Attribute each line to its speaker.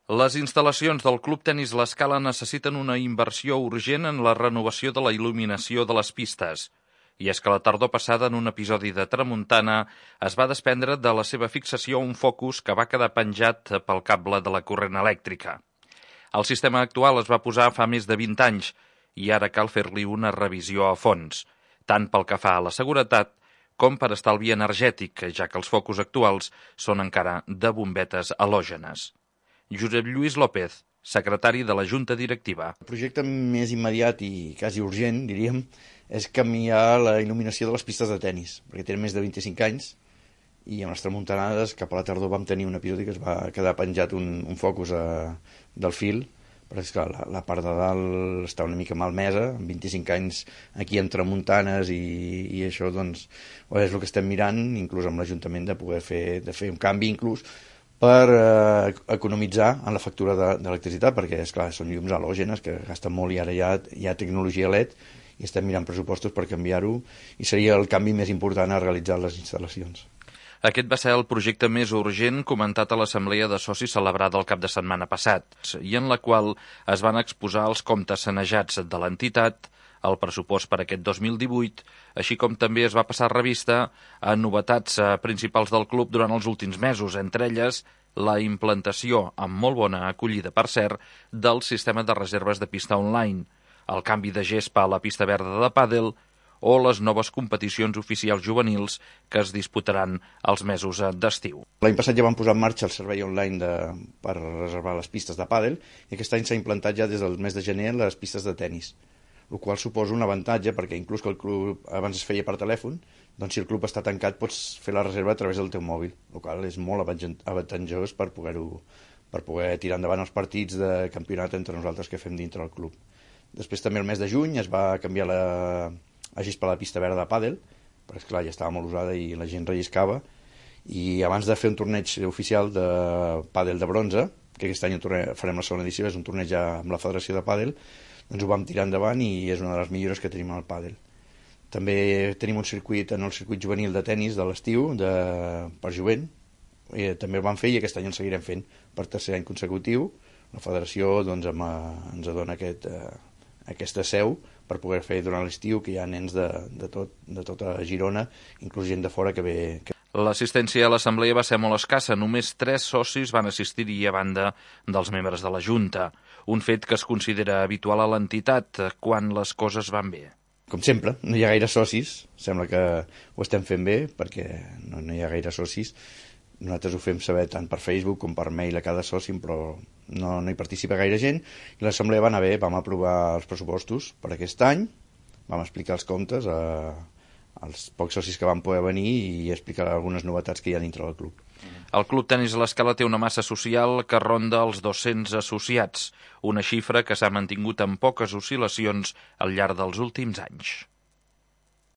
Speaker 1: Les instal·lacions del Club Tenis L'Escala necessiten una inversió urgent en la renovació de la il·luminació de les pistes. I és que la tardor passada, en un episodi de tramuntana, es va desprendre de la seva fixació un focus que va quedar penjat pel cable de la corrent elèctrica. El sistema actual es va posar fa més de 20 anys i ara cal fer-li una revisió a fons, tant pel que fa a la seguretat com per estalvi energètic, ja que els focus actuals són encara de bombetes halògenes. Josep Lluís López, secretari de la Junta Directiva.
Speaker 2: El projecte més immediat i quasi urgent, diríem, és canviar la il·luminació de les pistes de tenis, perquè tenen més de 25 anys i amb les tramuntanades cap a la tardor vam tenir un episodi que es va quedar penjat un focus del fil, perquè esclar, la part de dalt està una mica malmesa, amb 25 anys aquí en tramuntanes i això doncs és el que estem mirant, inclús amb l'Ajuntament, de poder fer un canvi inclús per economitzar en la factura d'electricitat, perquè esclar, són llums halògenes que gasten molt i ara hi ha tecnologia LED i estem mirant pressupostos per canviar-ho i seria el canvi més important a realitzar les instal·lacions.
Speaker 1: Aquest va ser el projecte més urgent comentat a l'Assemblea de Socis celebrada el cap de setmana passat i en la qual es van exposar els comptes sanejats de l'entitat, el pressupost per aquest 2018, així com també es va passar revista a novetats principals del club durant els últims mesos, entre elles la implantació, amb molt bona acollida per cert, del sistema de reserves de pista online, el canvi de gespa a la pista verda de pàdel o les noves competicions oficials juvenils que es disputaran els mesos d'estiu.
Speaker 2: L'any passat ja vam posar en marxa el servei online per reservar les pistes de pàdel i aquest any s'ha implantat ja des del mes de gener les pistes de tenis, el qual suposa un avantatge perquè inclús que el club abans es feia per telèfon, doncs si el club està tancat pots fer la reserva a través del teu mòbil, el qual és molt avantatjós per poder tirar endavant els partits de campionat entre nosaltres que fem dintre del club. Després també el mes de juny es va canviar la gespa a la pista verda de pàdel, perquè esclar ja estava molt usada i la gent relliscava, i abans de fer un torneig oficial de pàdel de bronze, que aquest any farem la segona edició, és un torneig ja amb la Federació de Pàdel, doncs ho vam tirar endavant i és una de les millores que tenim al pàdel. També tenim un circuit en el circuit juvenil de tenis de l'estiu per jovent, també el vam fer i aquest any el seguirem fent per tercer any consecutiu. La federació doncs, ens dona aquesta seu per poder fer durant l'estiu, que hi ha nens de tota Girona, inclús gent de fora que ve.
Speaker 1: L'assistència a l'assemblea va ser molt escassa, només 3 socis van assistir-hi a banda dels membres de la Junta, un fet que es considera habitual a l'entitat quan les coses van bé.
Speaker 2: Com sempre, no hi ha gaire socis, sembla que ho estem fent bé perquè no hi ha gaire socis. Nosaltres ho fem saber tant per Facebook com per mail a cada soci, però no hi participa gaire gent. I l'assemblea va anar bé, vam aprovar els pressupostos per aquest any, vam explicar els comptes als pocs socis que van poder venir i explicar algunes novetats que hi ha dintre del club.
Speaker 1: El Club Tenis L'Escala té una massa social que ronda els 200 associats, una xifra que s'ha mantingut amb poques oscil·lacions al llarg dels últims anys.